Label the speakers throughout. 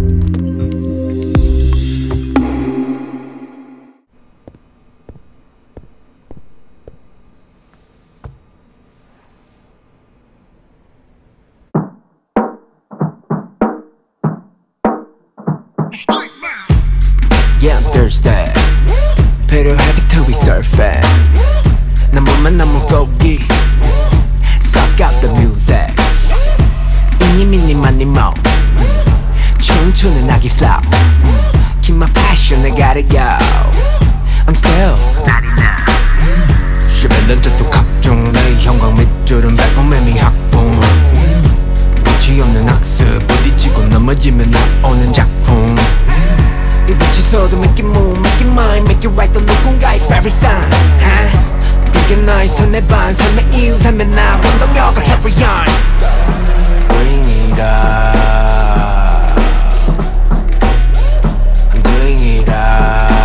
Speaker 1: Yeah, I'm thirsty. 필요하게 to be surfing. 난 몸만 너무 고기. Suck out the music. 이니 미니 마니 모. 춤추는 아기 flow. Keep my passion, I gotta go. I'm still 99. 11년째 또 각종 내 형광 밑줄은 백범매미 학봉. 끝이 없는 학습 부딪히고 넘어지면 나오는 작품. 이 붙이서도 make it move, make it mine, make it right 또 누군가의 favorite sign. 그게 너의 손에 반 삶의 이유 삶의 나 원동력을 carry on. Bring it up. I'm doing it up.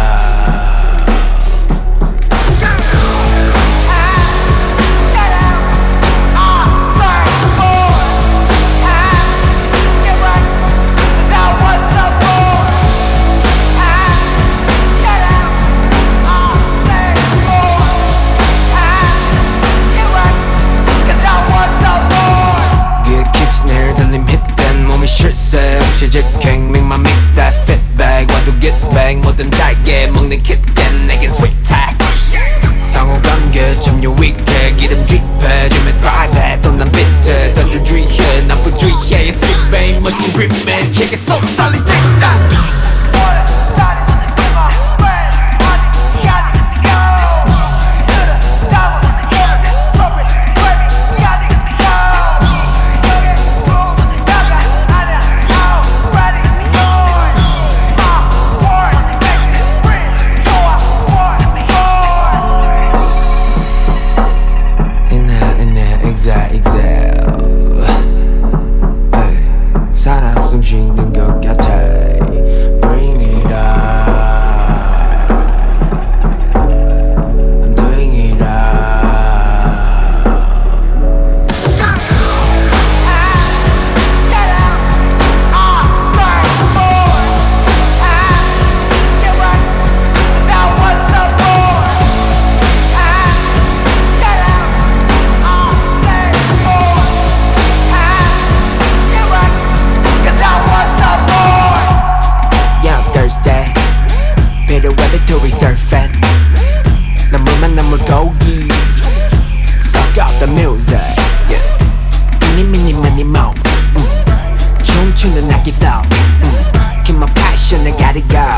Speaker 1: 실직행 make my mix that fit bag 와도 get back 뭐든 달게 먹는 kit겐 내겐 sweet tag 상호관계 참 유익해 기름 drip해 줌에 drive 또 난 비트 던들 주의해 나쁜 주의해 sweet babe 멋진 gripman check it so solid take that. 살아 숨쉬는 것 같아. Bring it up. I'm doing it up. 필요해 to be surfing. 난 물만 남을 고기. Suck out the music. 이니 미니 마니 모. 춤추는 아기 flow. Keep my passion, I gotta go.